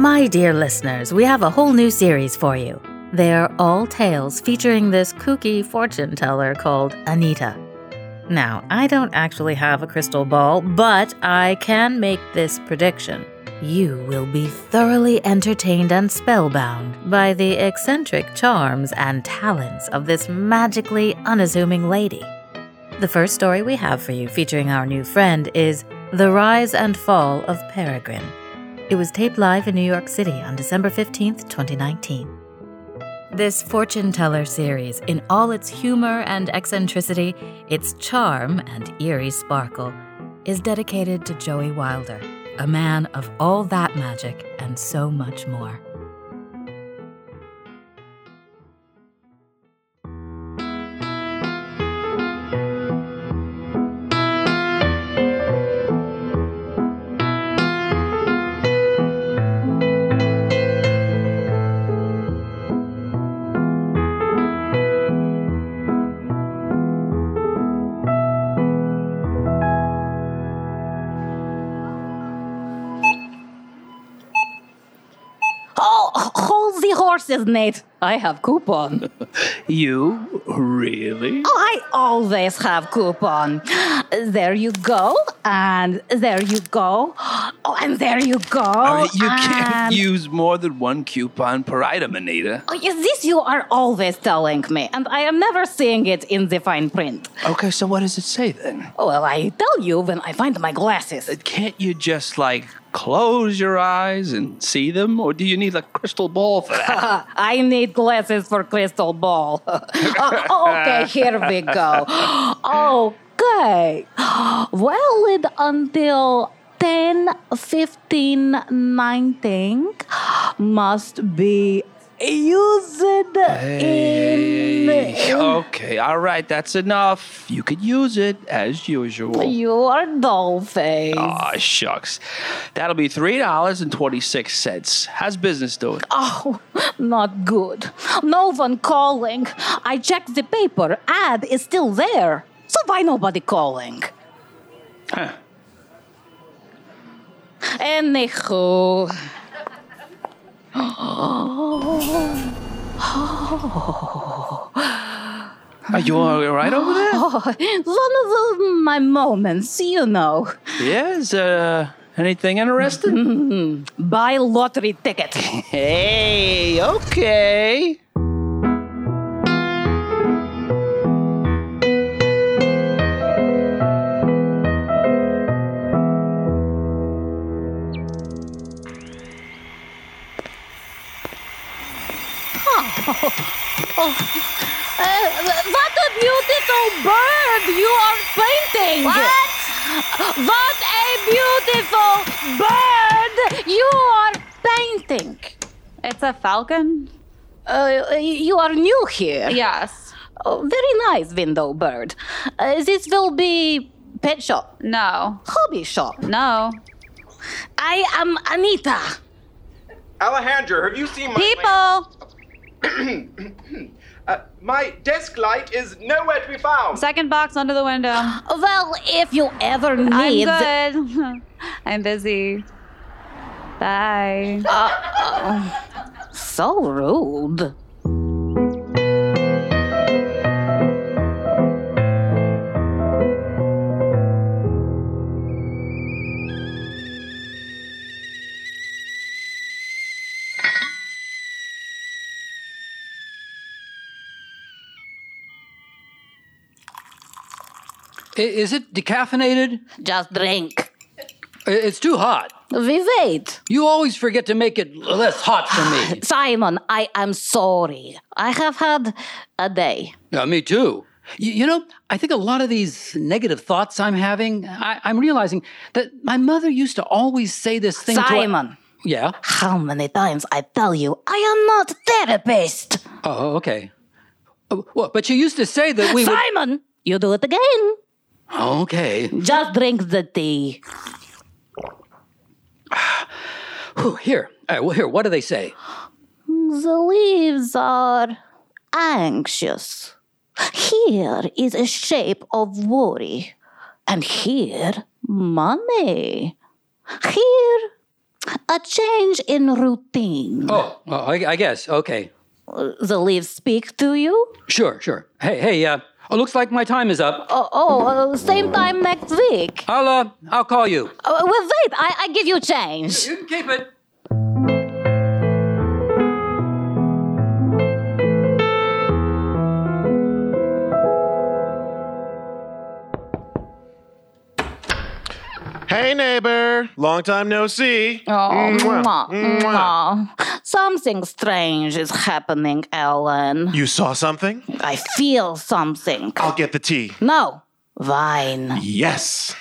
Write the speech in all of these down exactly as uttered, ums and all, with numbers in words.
My dear listeners, we have a whole new series for you. They're all tales featuring this kooky fortune teller called Anita. Now, I don't actually have a crystal ball, but I can make this prediction. You will be thoroughly entertained and spellbound by the eccentric charms and talents of this magically unassuming lady. The first story we have for you featuring our new friend is The Rise and Fall of Peregrine. It was taped live in New York City on December fifteenth, twenty nineteen. This fortune teller series, in all its humor and eccentricity, its charm and eerie sparkle, is dedicated to Joey Wilder, a man of all that magic and so much more. Horses, Nate. I have coupon. You? Really? I always have coupon. There you go, and there you go, oh, and there you go. I mean, you and... can't use more than one coupon per item, Anita. Oh, yes, this you are always telling me, and I am never seeing it in the fine print. Okay, so what does it say then? Well, I tell you when I find my glasses. Can't you just, like, close your eyes and see them? Or do you need a crystal ball for that? I need glasses for crystal ball. uh, okay, here we go. Okay. Valid until ten fifteen nineteen. Must be used Hey, in... okay, all right, that's enough. You could use it as usual. You are dollface. Aw, shucks. That'll be three dollars and twenty-six cents. How's business doing? Oh, not good. No one calling. I checked the paper. Ad is still there. So why nobody calling? Huh. Anywho... Are you all right over there? Oh, one of the, my moments, you know. Yeah, is uh, anything interesting? Buy lottery ticket. Hey, okay. Oh, uh, what a beautiful bird you are painting! What? What a beautiful bird you are painting! It's a falcon? Uh, you are new here. Yes. Oh, very nice, window bird. Uh, this will be pet shop. No. Hobby shop. No. I am Anita. Alejandro, have you seen my... People! uh, my desk light is nowhere to be found. Second box under the window. Well, if you ever need... I'm good. I'm busy. Bye. Uh, so rude. Is it decaffeinated? Just drink. It's too hot. We wait. You always forget to make it less hot for me. Simon, I am sorry. I have had a day. Yeah, me too. You, you know, I think a lot of these negative thoughts I'm having, I, I'm realizing that my mother used to always say this thing Simon. to... Yeah? How many times I tell you I am not therapist? Oh, okay. Uh, well, but you used to say that we Simon, would... you do it again. Okay. Just drink the tea. Whew, here. All right, well, here, what do they say? The leaves are anxious. Here is a shape of worry. And here, money. Here, A change in routine. Oh, well, I, I guess. Okay. Uh, The leaves speak to you? Sure, sure. Hey, hey, uh, oh, looks like my time is up. Oh, oh uh, same time next week. I'll, uh, I'll call you. Uh, well, wait, I, I give you change. You can keep it. Hey, neighbor. Long time no see. Oh, Mwah, mwah, mwah. mwah. Something strange is happening, Ellen. You saw something? I feel something. I'll get the tea. No, wine. Yes.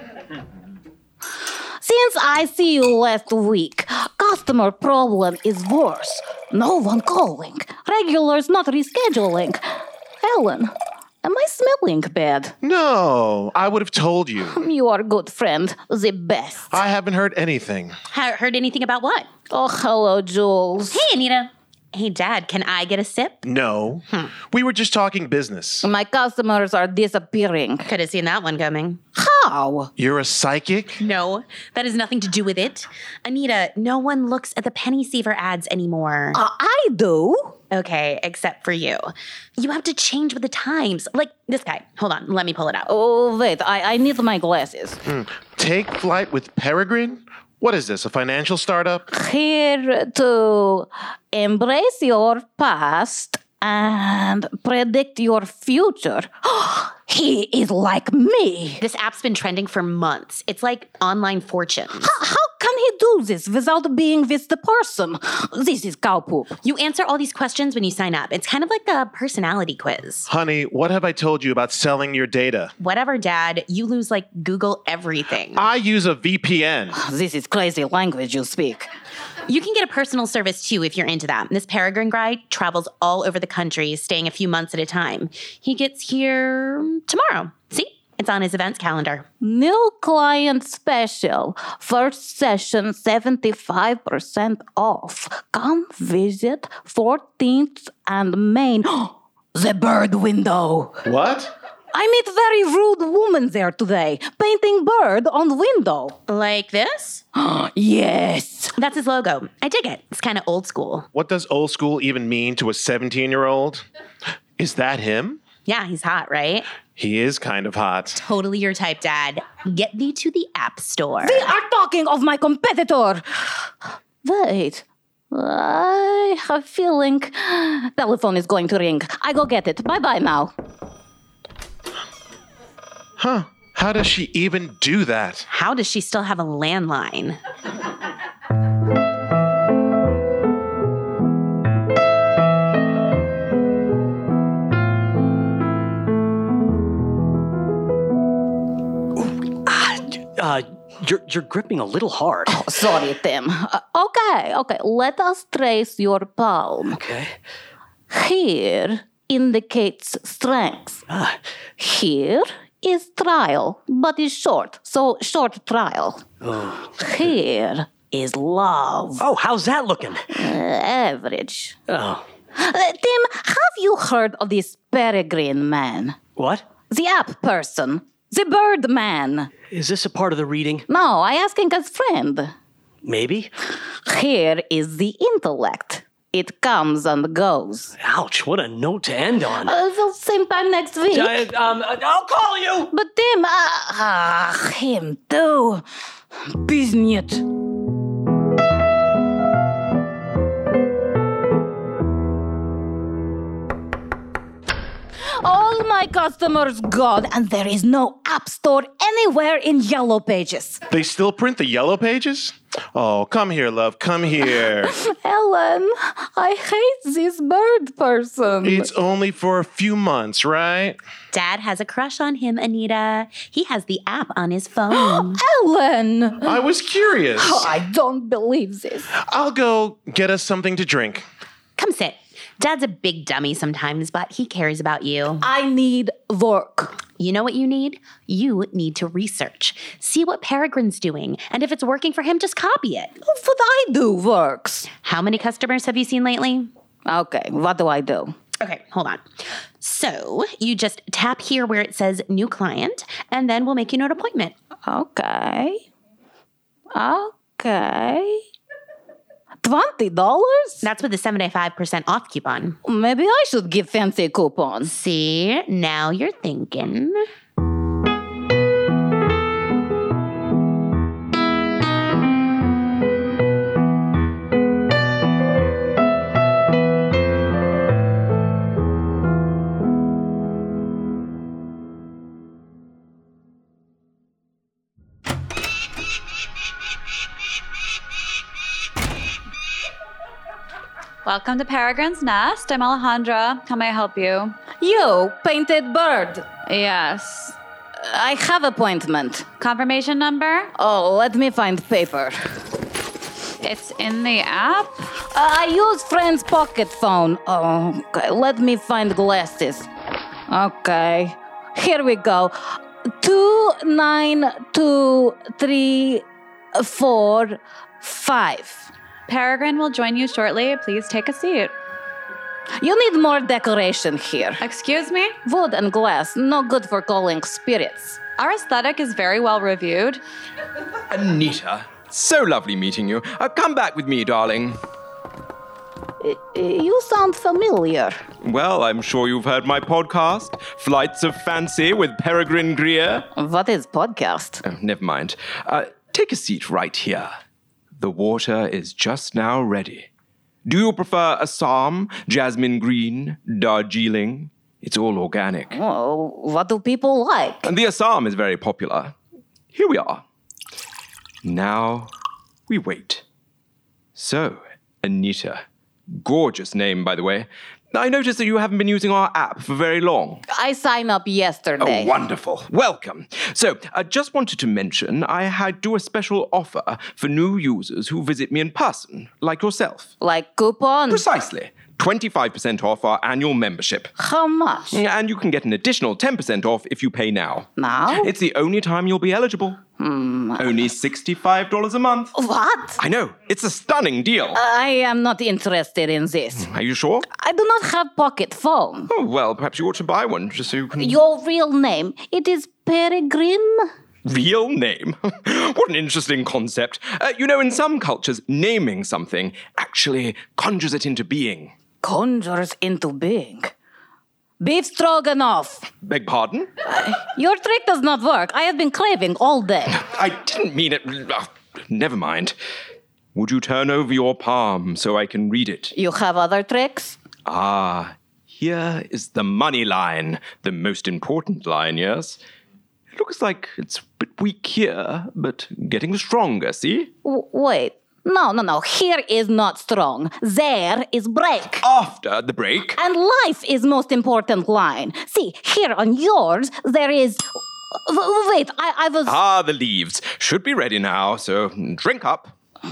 Since I see you last week, customer problem is worse. No one calling. Regulars not rescheduling. Ellen, am I smelling bad? No, I would have told you. You are a good friend, the best. I haven't heard anything. Ha- heard anything about what? Oh, hello, Jules. Hey, Anita. Hey, Dad, can I get a sip? No. We were just talking business. My customers are disappearing. Could have seen that one coming. How? You're a psychic? No, that has nothing to do with it. Anita, no one looks at the penny saver ads anymore. Uh, I do. Okay, except for you. You have to change with the times. Like this guy. Hold on, let me pull it out. Oh, wait, I, I need my glasses. Take flight with Peregrine? What is this, a financial startup? Here to embrace your past and predict your future. He is like me. This app's been trending for months. It's like online fortunes. How can he do this without being with the person? This is cow poop. You answer all these questions when you sign up. It's kind of like a personality quiz. Honey, what have I told you about selling your data? Whatever, Dad. You lose like Google everything. I use a V P N. This is crazy language you speak. You can get a personal service too if you're into that. This Peregrine guy travels all over the country, staying a few months at a time. He gets here tomorrow. See? It's on his events calendar. New client special. First session seventy-five percent off. Come visit fourteenth and Main. The bird window. What? I meet very rude woman there today, painting bird on window. Like this? Yes. That's his logo. I dig it. It's kind of old school. What does old school even mean to a seventeen-year-old? Is that him? Yeah, he's hot, right? He is kind of hot. Totally your type, Dad. Get thee to the App Store. We are talking of my competitor. Wait. I have a feeling telephone is going to ring. I go get it. Bye-bye now. Huh. How does she even do that? How does she still have a landline? Uh, you're, you're gripping a little hard. Oh, sorry, Tim. Uh, okay, okay. Let us trace your palm. Okay. Here indicates strength. Ah, Here is trial, but is short, so short trial. oh. Here is love. oh, how's that looking? Uh, average. Oh, Uh, Tim, have you heard of this Peregrine man? what? The app person. The bird man. Is this a part of the reading? No, I asking as friend. Maybe. Here is the intellect. It comes and goes. Ouch, what a note to end on. Uh, well, same time next week. Uh, um, I'll call you! But Tim, uh, ah, him too. Biznit. All my customers gone, and there is no app store anywhere in Yellow Pages. They still print the yellow pages? Oh, come here, love. Come here. Ellen, I hate this bird person. It's only for a few months, right? Dad has a crush on him, Anita. He has the app on his phone. Ellen! I was curious. I don't believe this. I'll go get us something to drink. Come sit. Dad's a big dummy sometimes, but he cares about you. I need work. You know what you need? You need to research. See what Peregrine's doing, and if it's working for him, just copy it. What I do works. How many customers have you seen lately? Okay, what do I do? Okay, hold on. So you just tap here where it says new client, and then we'll make you an appointment. Okay. Okay. Okay. twenty dollars? That's with the seventy-five percent off coupon. Maybe I should give fancy coupons. See, now you're thinking. Welcome to Peregrine's Nest. I'm Alejandra. How may I help you? You, painted bird. Yes. I have appointment. Confirmation number? Oh, let me find paper. It's in the app? Uh, I use friend's pocket phone. Oh, okay. Let me find glasses. Okay. Here we go. Two, nine, two, three, four, five. Peregrine will join you shortly. Please take a seat. You need more decoration here. Excuse me? Wood and glass, no good for calling spirits. Our aesthetic is very well reviewed. Anita, so lovely meeting you. Uh, come back with me, darling. I- you sound familiar. Well, I'm sure you've heard my podcast, Flights of Fancy with Peregrine Greer. What is podcast? Oh, never mind. Uh, take a seat right here. The water is just now ready. Do you prefer Assam, jasmine green, Darjeeling? It's all organic. Oh, what do people like? And the Assam is very popular. Here we are. Now we wait. So, Anita, gorgeous name, by the way. I noticed that you haven't been using our app for very long. I signed up yesterday. Oh, wonderful. Welcome. So, I just wanted to mention I had do a special offer for new users who visit me in person, like yourself. Like coupon? Precisely. twenty-five percent off our annual membership. How much? And you can get an additional ten percent off if you pay now. Now? It's the only time you'll be eligible. Hmm. Only sixty-five dollars a month. What? I know. It's a stunning deal. I am not interested in this. Are you sure? I do not have pocket phone. Oh, well, perhaps you ought to buy one just so you can... Your real name, it is Peregrine? Real name? What an interesting concept. Uh, you know, in some cultures, naming something actually conjures it into being. Conjures into being. Beef stroganoff. Beg pardon? Your trick does not work. I have been craving all day. I didn't mean it. Oh, never mind. Would you turn over your palm so I can read it? You have other tricks? Ah, here is the money line. The most important line, yes? It looks like it's a bit weak here, but getting stronger, see? W- wait. No, no, no. Here is not strong. There is break. After the break. And life is most important line. See, here on yours, there is... W- wait, I, I was... Ah, the leaves. Should be ready now, so drink up.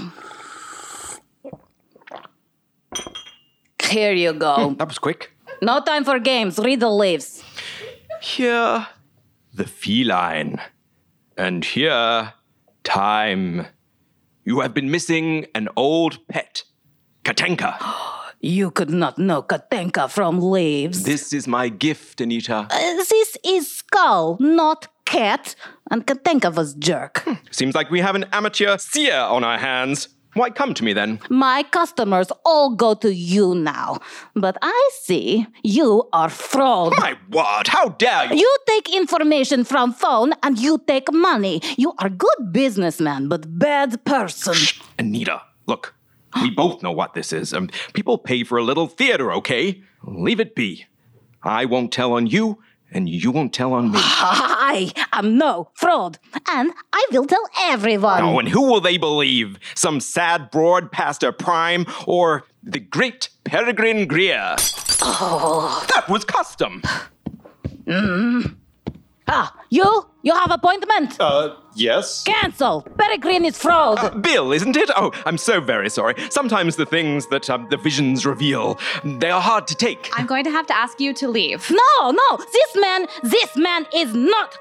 Here you go. That was quick. No time for games. Read the leaves. Here, the feline. And here, time. You have been missing an old pet, Katenka. You could not know Katenka from leaves. This is my gift, Anita. Uh, this is Skull, not Cat. And Katenka was jerk. Seems like we have an amateur seer on our hands. Why come to me then? My customers all go to you now. But I see you are fraud. My word, how dare you? You take information from phone and you take money. You are good businessman, but bad person. Shh, Anita, look, we both know what this is. Um, people pay for a little theater, okay? Leave it be. I won't tell on you, and you won't tell on me. I am no fraud, and I will tell everyone. Oh, and who will they believe? Some sad broadcaster Prime or the great Peregrine Greer? Oh. That was custom. Mm. Ah, you? You have appointment? Uh, yes? Cancel. Peregrine is fraud. Uh, Bill, isn't it? Oh, I'm so very sorry. Sometimes the things that um, the visions reveal, they are hard to take. I'm going to have to ask you to leave. No, no. This man, this man is not.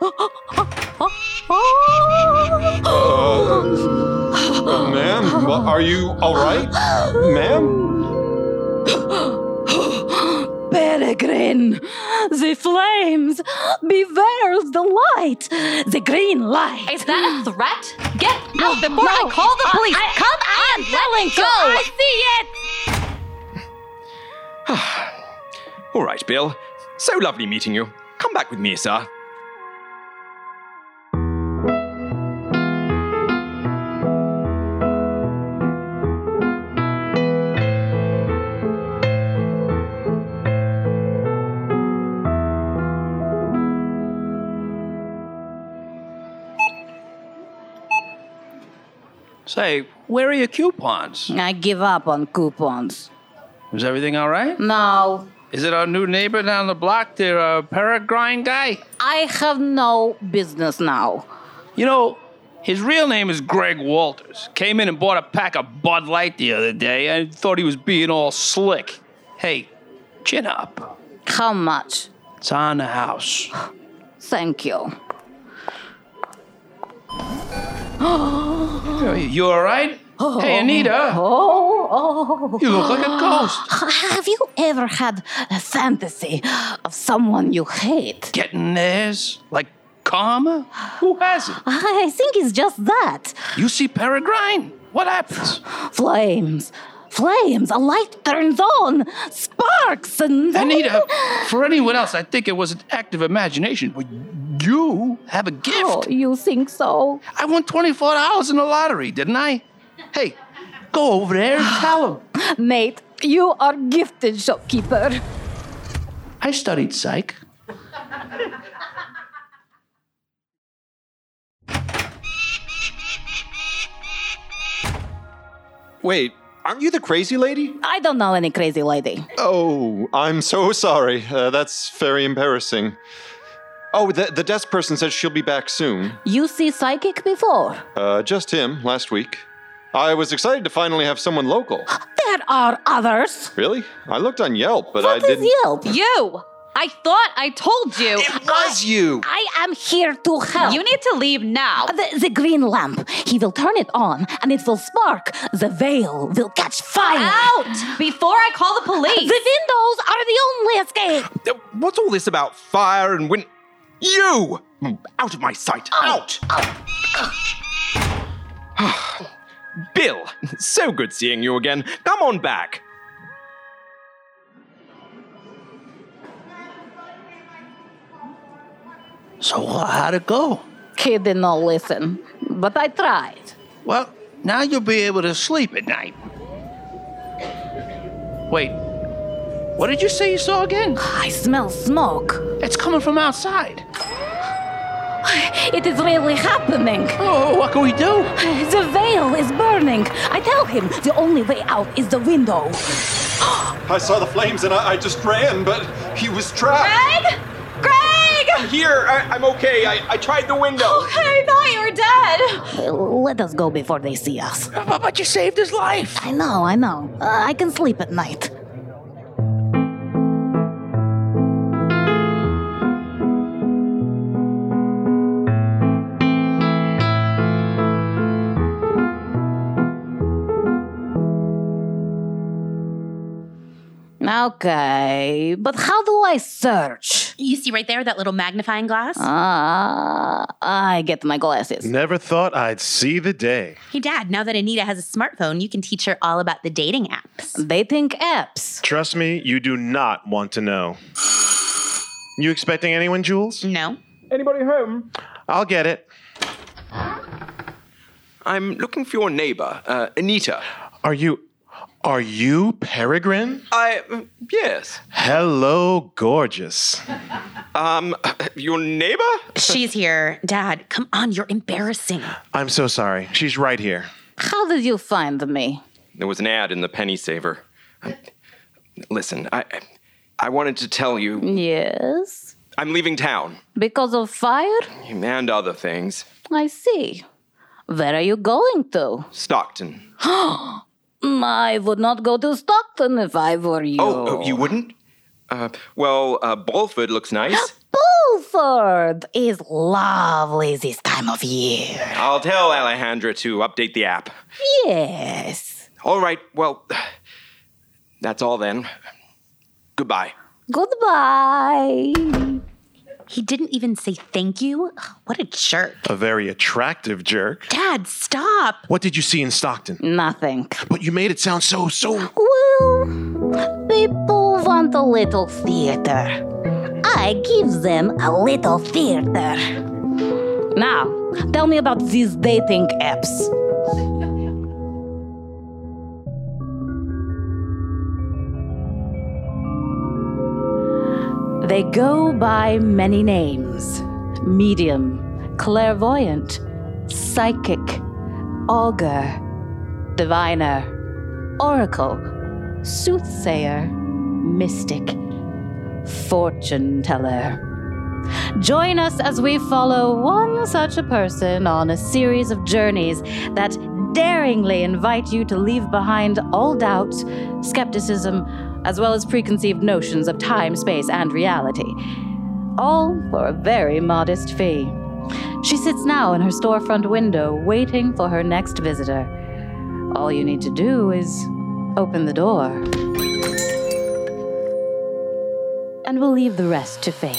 Uh, ma'am, well, are you all right? Ma'am? Peregrine, The flames! Beware the light! The green light! Is that a threat? Get No, out before no. I call the police! I- I- Come I'm on, telling let's you, go! I see it! All right, Bill. So lovely meeting you. Come back with me, sir. Say, where are your coupons? I give up on coupons. Is everything all right? No, Is it our new neighbor down the block, the uh, Peregrine guy? I have no business now. You know, his real name is Greg Walters. Came in and bought a pack of Bud Light the other day and thought he was being all slick. Hey, chin up. How much? It's on the house. Thank you. You all right? Hey, Anita. Oh, oh. You look like a ghost. Have you ever had a fantasy of someone you hate? Getting theirs? Like karma? Who hasn't? I think it's just that. You see Peregrine? What happens? Flames. Flames. A light turns on. Sparks and... Anita, for anyone else, I think it was an act of imagination. But you have a gift. Oh, you think so? I won twenty-four dollars in the lottery, didn't I? Hey, go over there and tell him. Nate, you are gifted shopkeeper. I studied psych. Wait, aren't you the crazy lady? I don't know any crazy lady. Oh, I'm so sorry. Uh, that's very embarrassing. Oh, the, the desk person said she'll be back soon. You see Psychic before? Uh, just him, last week. I was excited to finally have someone local. There are others. Really? I looked on Yelp, but What I is didn't... Yelp? You! I thought I told you. It was you! I am here to help. You need to leave now. The, the green lamp. He will turn it on and it will spark. The veil will catch fire. Out! Before I call the police. The windows are the only escape. Uh, What's all this about fire and wind? You! Out of my sight! Out! Bill, so good seeing you again. Come on back. So uh, how'd it go? He did not listen, but I tried. Well, now you'll be able to sleep at night. Wait, what did you say you saw again? I smell smoke. It's coming from outside. It is really happening. Oh, what can we do? The veil is burning. I tell him the only way out is the window. I saw the flames and I, I just ran, but he was trapped. Greg! Greg! I'm here. I, I'm okay. I, I tried the window. I thought you were dead. Let us go before they see us. But, but you saved his life. I know, I know. Uh, I can sleep at night. Okay, but how do I search? You see right there that little magnifying glass? Ah, I get my glasses. Never thought I'd see the day. Hey, Dad, now that Anita has a smartphone, you can teach her all about the dating apps. Dating apps. Trust me, you do not want to know. You expecting anyone, Jules? No. Anybody home? I'll get it. I'm looking for your neighbor, uh, Anita. Are you... Are you Peregrine? I... uh, yes. Hello, gorgeous. Um, your neighbor? She's here. Dad, come on, you're embarrassing. I'm so sorry. She's right here. How did you find me? There was an ad in the Penny Saver. Um, listen, I... I wanted to tell you... Yes? I'm leaving town. Because of fire? And other things. I see. Where are you going to? Stockton. I would not go to Stockton if I were you. Oh, oh you wouldn't? Uh, well, uh, Bulford looks nice. Bulford is lovely this time of year. I'll tell Alejandra to update the app. Yes. All right, well, that's all then. Goodbye. Goodbye. He didn't even say thank you? What a jerk. A very attractive jerk. Dad, stop. What did you see in Stockton? Nothing. But you made it sound so, so... Well, people want a little theater. I give them a little theater. Now, tell me about these dating apps. They go by many names. Medium, clairvoyant, psychic, augur, diviner, oracle, soothsayer, mystic, fortune teller. Join us as we follow one such a person on a series of journeys that daringly invite you to leave behind all doubt, skepticism, as well as preconceived notions of time, space, and reality. All for a very modest fee. She sits now in her storefront window, waiting for her next visitor. All you need to do is open the door. And we'll leave the rest to fate.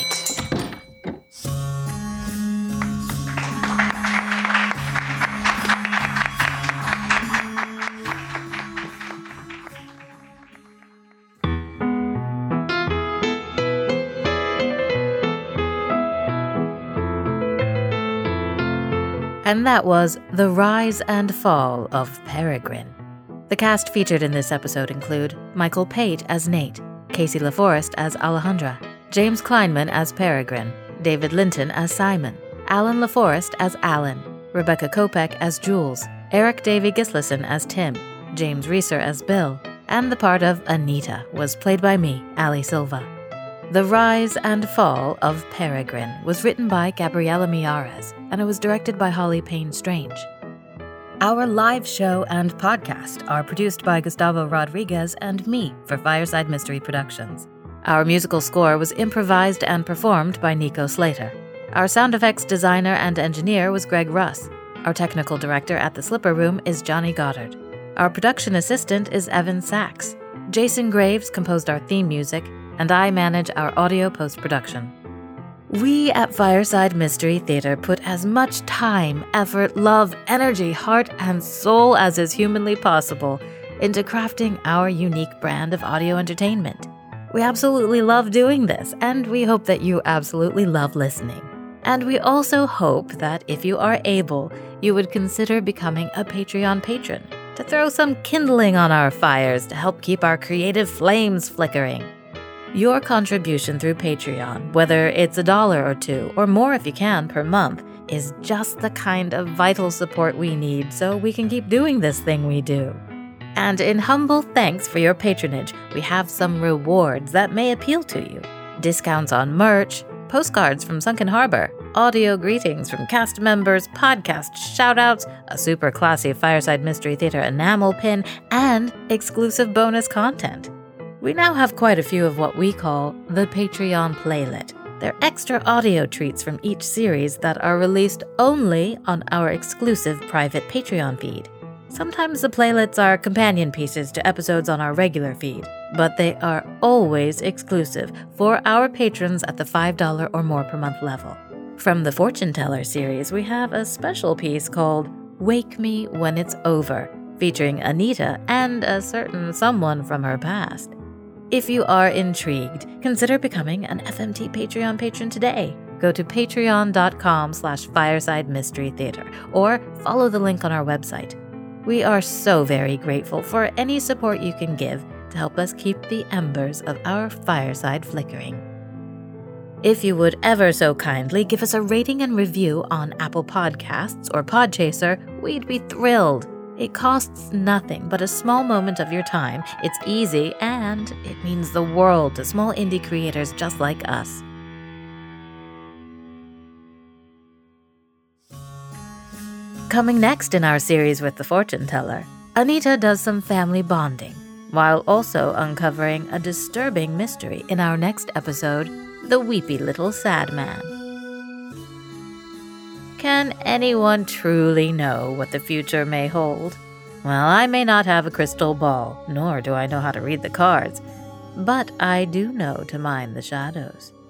And that was The Rise and Fall of Peregrine. The cast featured in this episode include Michael Pate as Nate, Casey LaForest as Alejandra, James Kleinman as Peregrine, David Linton as Simon, Alan LaForest as Alan, Rebecca Kopech as Jules, Eric Davy Gislason as Tim, James Reeser as Bill, and the part of Anita was played by me, Ali Silva. The Rise and Fall of Peregrine was written by Gabriela Miyares, and it was directed by Holly Payne Strange. Our live show and podcast are produced by Gustavo Rodriguez and me for Fireside Mystery Productions. Our musical score was improvised and performed by Nico Slater. Our sound effects designer and engineer was Greg Russ. Our technical director at the Slipper Room is Johnny Goddard. Our production assistant is Evan Sachs. Jason Graves composed our theme music, and I manage our audio post-production. We at Fireside Mystery Theater put as much time, effort, love, energy, heart, and soul as is humanly possible into crafting our unique brand of audio entertainment. We absolutely love doing this, and we hope that you absolutely love listening. And we also hope that if you are able, you would consider becoming a Patreon patron to throw some kindling on our fires to help keep our creative flames flickering. Your contribution through Patreon, whether it's a dollar or two, or more if you can per month, is just the kind of vital support we need so we can keep doing this thing we do. And in humble thanks for your patronage, we have some rewards that may appeal to you. Discounts on merch, postcards from Sunken Harbor, audio greetings from cast members, podcast shoutouts, a super classy Fireside Mystery Theater enamel pin, and exclusive bonus content. We now have quite a few of what we call the Patreon Playlet. They're extra audio treats from each series that are released only on our exclusive private Patreon feed. Sometimes the playlets are companion pieces to episodes on our regular feed, but they are always exclusive for our patrons at the five dollars or more per month level. From the Fortune Teller series, we have a special piece called Wake Me When It's Over, featuring Anita and a certain someone from her past. If you are intrigued, consider becoming an F M T Patreon patron today. Go to patreon.com slash fireside mystery theater or follow the link on our website. We are so very grateful for any support you can give to help us keep the embers of our fireside flickering. If you would ever so kindly give us a rating and review on Apple Podcasts or Podchaser, we'd be thrilled. It costs nothing but a small moment of your time, it's easy, and it means the world to small indie creators just like us. Coming next in our series with the Fortune Teller, Anita does some family bonding, while also uncovering a disturbing mystery in our next episode, The Weepy Little Sad Man. Can anyone truly know what the future may hold? Well, I may not have a crystal ball, nor do I know how to read the cards. But I do know to mind the shadows.